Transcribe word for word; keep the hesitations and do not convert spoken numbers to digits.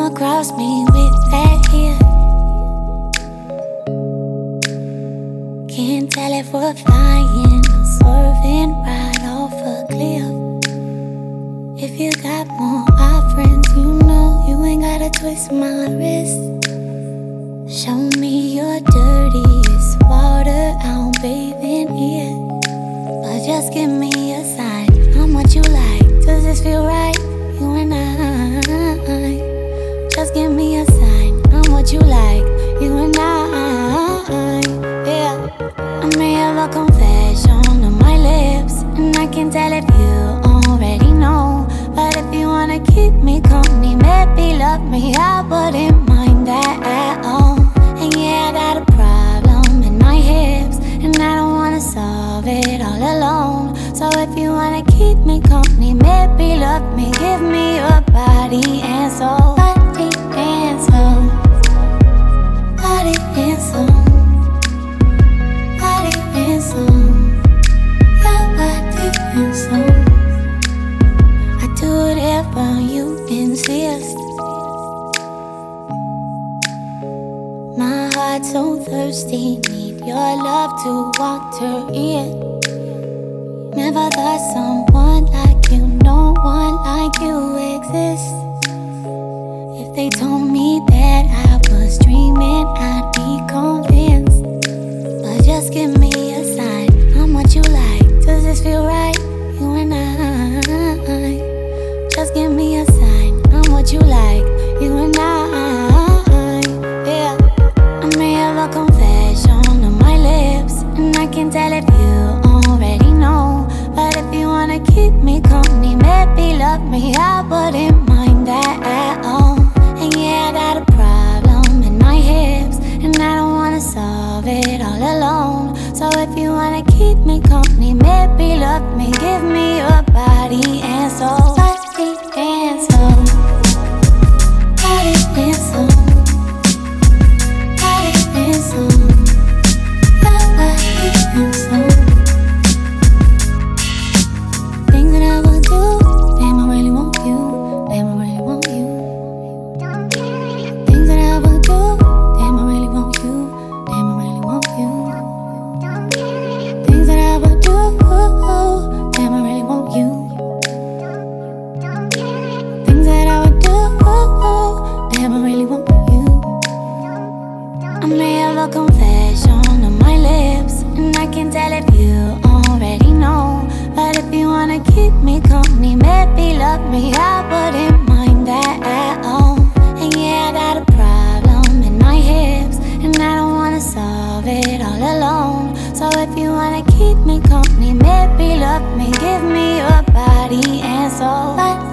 across me with that here. Can't tell if we're flying or swerving right off a cliff. If you got more offerings, you know you ain't gotta twist my wrist. Show me your dirtiest water, I'll bathe in it. But just give me a sign, I'm what you like. Does this feel right? You and I. Just give me a sign, I'm what you like. You and I. Yeah. I may have a confession on my lips, and I can tell if you already know. But if you wanna keep me company, maybe love me, I wouldn't mind that at all. And yeah, I got a problem in my hips, and I don't wanna solve it all alone. So if you wanna keep me company, maybe love me, give me your body and soul. Body and soul. Body and soul. Body and soul. Your body and soul. I do whatever you insist. My heart's so thirsty, need your love to water it. Never thought someone like you, no one like you exists. If they told me that I was dreaming, I'd be convinced. But just give me a sign, I'm what you like. Does this feel right? You and I. Just give me a sign, I'm what you like. You and I. Yeah. I may have a confession on my lips, and I can tell if you already know. But if you wanna keep me company, maybe love me, I wouldn't mind that at all. And yeah, I got a problem in my hips, and I don't wanna solve it all alone. So if you wanna keep me company, maybe love me, give me your body and soul. Body and soul. Body and soul. Body and soul. Your body and soul. Things that I would do, damn, I really want you. Damn, I really want you. Things that I would do, damn, I really want you. Damn, I really want you. Things that I would do, damn, I really want you. Things that I would do, damn, I really want you. I may have a confession on my lips, and I can tell if you already know. But if you wanna keep me company, maybe love me, I wouldn't mind that at all. And yeah, I got a problem in my hips, and I don't wanna solve it all alone. So if you wanna keep me company, maybe love me, give me your body and soul.